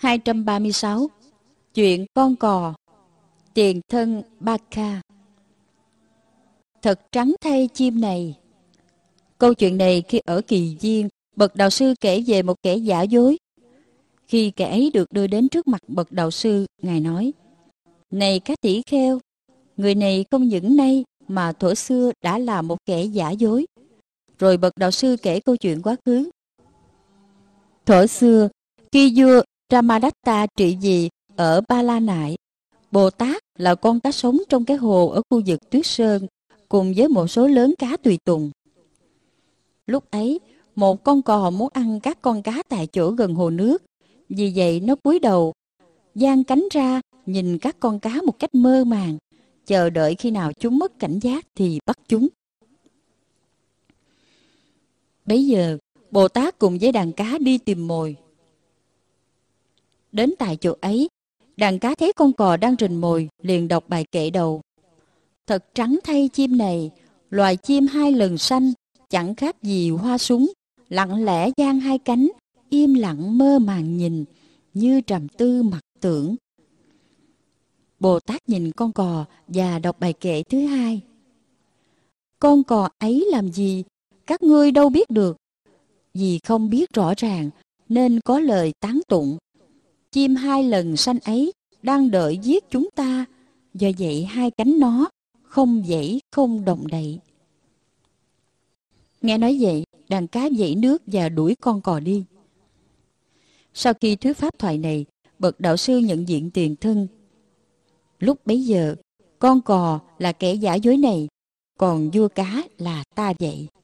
236. Chuyện con cò. Tiền thân Baka. Thật trắng thay chim này. Câu chuyện này khi ở Kỳ Viên, bậc đạo sư kể về một kẻ giả dối. Khi kẻ ấy được đưa đến trước mặt bậc đạo sư, Ngài nói: Này các tỷ kheo, người này không những nay mà thuở xưa đã là một kẻ giả dối. Rồi bậc đạo sư kể câu chuyện quá khứ. Thuở xưa, khi vua Ramadatta trị vì ở Ba La Nại, Bồ Tát là con cá sống trong cái hồ ở khu vực Tuyết Sơn cùng với một số lớn cá tùy tùng. Lúc ấy, một con cò muốn ăn các con cá tại chỗ gần hồ nước. Vì vậy nó cúi đầu, giang cánh ra, nhìn các con cá một cách mơ màng, chờ đợi khi nào chúng mất cảnh giác thì bắt chúng. Bấy giờ, Bồ Tát cùng với đàn cá đi tìm mồi. Đến tại chỗ ấy, đàn cá thấy con cò đang rình mồi, liền đọc bài kệ đầu. Thật trắng thay chim này, loài chim hai lần sanh, chẳng khác gì hoa súng, lặng lẽ giang hai cánh, im lặng mơ màng nhìn, như trầm tư mặc tưởng. Bồ Tát nhìn con cò và đọc bài kệ thứ hai. Con cò ấy làm gì, các ngươi đâu biết được. Vì không biết rõ ràng, nên có lời tán tụng. Chim hai lần sanh ấy đang đợi giết chúng ta, do vậy hai cánh nó không dãy không động đậy. Nghe nói vậy, đàn cá dãy nước và đuổi con cò đi. Sau khi thuyết pháp thoại này, bậc đạo sư nhận diện tiền thân. Lúc bấy giờ, con cò là kẻ giả dối này, còn vua cá là ta vậy.